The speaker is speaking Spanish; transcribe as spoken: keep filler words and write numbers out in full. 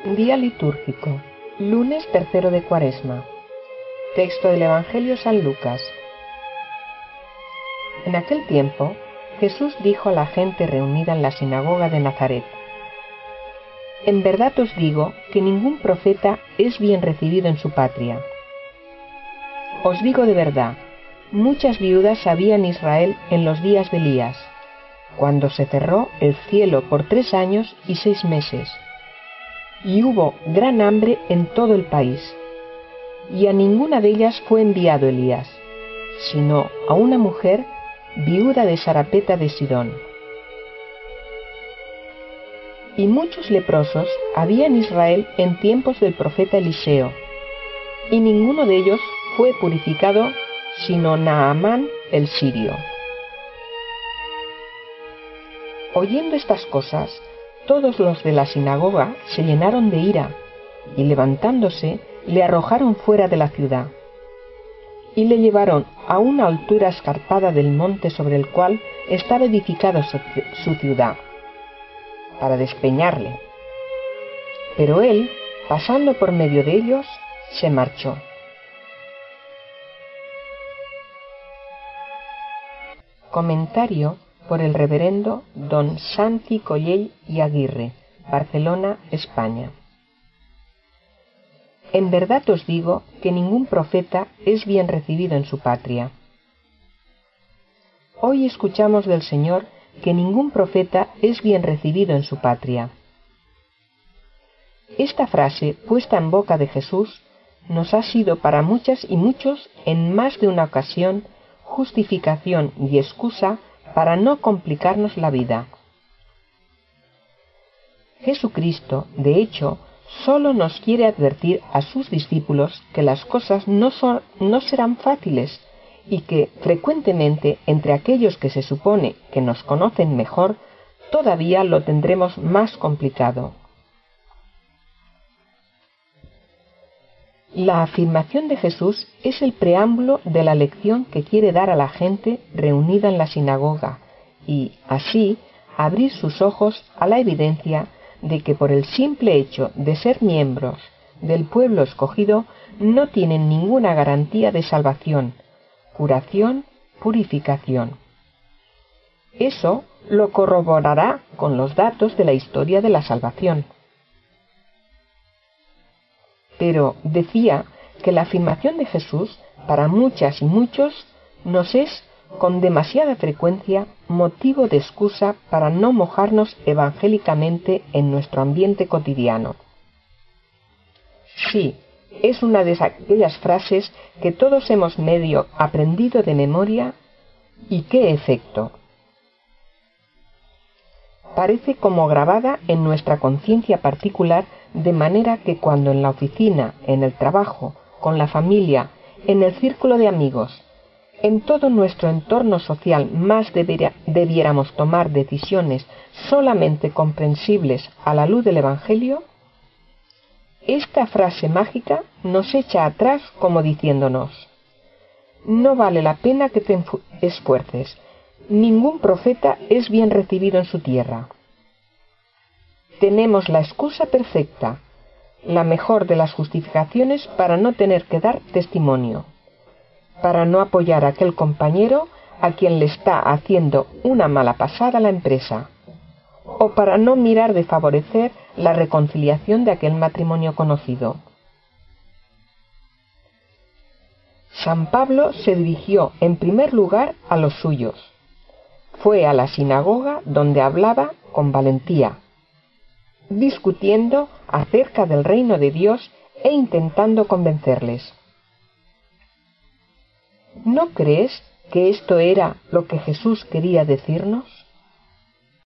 Día litúrgico, lunes tercero de Cuaresma. Texto del Evangelio San Lucas. En aquel tiempo, Jesús dijo a la gente reunida en la sinagoga de Nazaret: En verdad os digo que ningún profeta es bien recibido en su patria. Os digo de verdad, muchas viudas había en Israel en los días de Elías, cuando se cerró el cielo por tres años y seis meses, y hubo gran hambre en todo el país, y a ninguna de ellas fue enviado Elías, sino a una mujer viuda de Sarapeta de Sidón. Y muchos leprosos había en Israel en tiempos del profeta Eliseo, y ninguno de ellos fue purificado, sino Naamán el sirio. Oyendo estas cosas, todos los de la sinagoga se llenaron de ira, y levantándose, le arrojaron fuera de la ciudad, y le llevaron a una altura escarpada del monte sobre el cual estaba edificada su ciudad, para despeñarle. Pero él, pasando por medio de ellos, se marchó. Comentario por el reverendo don Santi Collell y Aguirre, Barcelona, España. En verdad os digo que ningún profeta es bien recibido en su patria. Hoy escuchamos del Señor que ningún profeta es bien recibido en su patria. Esta frase, puesta en boca de Jesús, nos ha sido para muchas y muchos en más de una ocasión justificación y excusa para no complicarnos la vida. Jesucristo, de hecho, solo nos quiere advertir a sus discípulos que las cosas no, son, no serán fáciles y que, frecuentemente, entre aquellos que se supone que nos conocen mejor, todavía lo tendremos más complicado. La afirmación de Jesús es el preámbulo de la lección que quiere dar a la gente reunida en la sinagoga y, así, abrir sus ojos a la evidencia de que por el simple hecho de ser miembros del pueblo escogido no tienen ninguna garantía de salvación, curación, purificación. Eso lo corroborará con los datos de la historia de la salvación. Pero decía que la afirmación de Jesús, para muchas y muchos, nos es, con demasiada frecuencia, motivo de excusa para no mojarnos evangélicamente en nuestro ambiente cotidiano. Sí, es una de aquellas frases que todos hemos medio aprendido de memoria, y qué efecto. Parece como grabada en nuestra conciencia particular, de manera que cuando en la oficina, en el trabajo, con la familia, en el círculo de amigos, en todo nuestro entorno social más debería, debiéramos tomar decisiones solamente comprensibles a la luz del Evangelio, esta frase mágica nos echa atrás como diciéndonos: no vale la pena que te esfuerces, ningún profeta es bien recibido en su tierra. Tenemos la excusa perfecta, la mejor de las justificaciones para no tener que dar testimonio, para no apoyar a aquel compañero a quien le está haciendo una mala pasada la empresa, o para no mirar de favorecer la reconciliación de aquel matrimonio conocido. San Pablo se dirigió en primer lugar a los suyos. Fue a la sinagoga donde hablaba con valentía, discutiendo acerca del reino de Dios e intentando convencerles. ¿No crees que esto era lo que Jesús quería decirnos?